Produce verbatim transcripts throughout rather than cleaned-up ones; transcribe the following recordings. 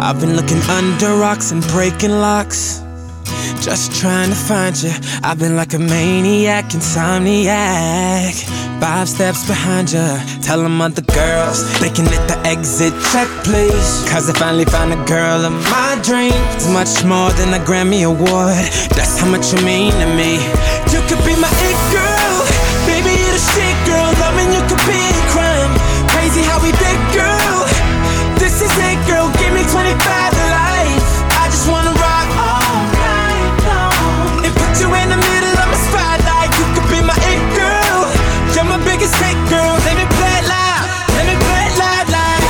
I've been looking under rocks and breaking locks, just trying to find you. I've been like a maniac, insomniac, five steps behind you. Tell them other girls they can hit the exit check, please. Cause I finally found a girl of my dreams. Much more than a Grammy award, that's how much you mean to me. You could be my it girl, baby, you're the shit girl. Loving you could be a crime. Crazy how we did, girl. This is it, girl. Give me twenty-five to life. I just wanna rock all night long and put you in the middle of my spotlight. You could be my it girl. You're my biggest hit, girl. Let me play it loud. Let me play it loud, loud.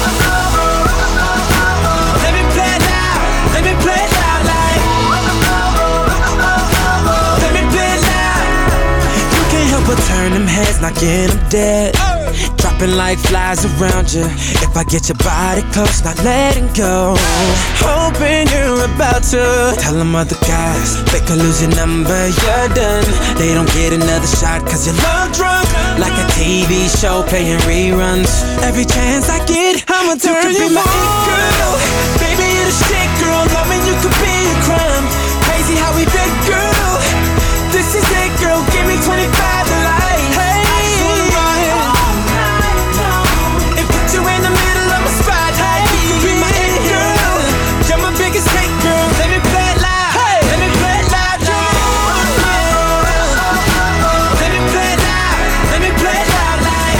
Let me play it loud. Let me play it loud, like. Let me play it loud. You can't help but turn them heads, knocking them dead. Dropping like flies around you. If I get your body close, not letting go. Hoping you're about to tell them other guys they could lose your number, you're done. They don't get another shot cause you're love drunk, like a T V show playing reruns. Every chance I get, I'ma turn you, you be my it girl. Baby, you're the shit, girl. Loving you could be a crime. Crazy how we did, girl. This is it, girl. Give me twenty-five to life. Hey, you in the middle of my spotlight. You could be my it girl. You're my biggest hit, girl. Let me play it loud. Hey. Let me play it loud, yeah. Let me play it loud. Let me play it loud, like.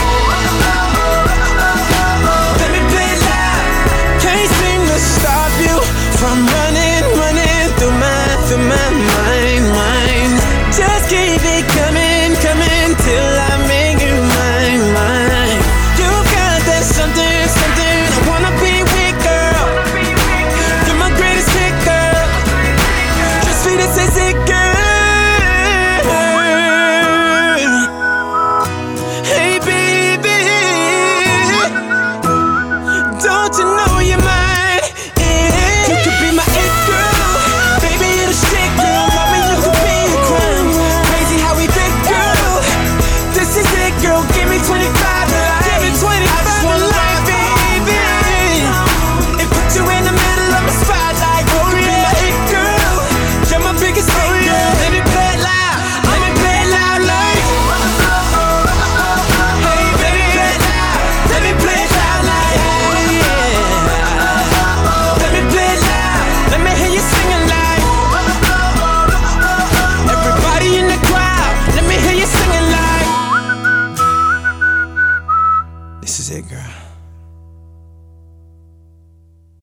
Let me play it loud. Can't seem to stop you from running, running through my, through my mind, mind. Just keep it coming, coming till I make you mine, mine. Something, something I wanna be with, girl. You're my greatest hit, girl. Just sweet as is it, girl. Hey, baby, don't you know you're mine? Yeah. You could be my it girl. Baby, you're the shit, girl. Loving you could be a crime. Crazy how we did, girl. This is it, girl. Give me twenty-five to life. Give me twenty-five. This is it, girl.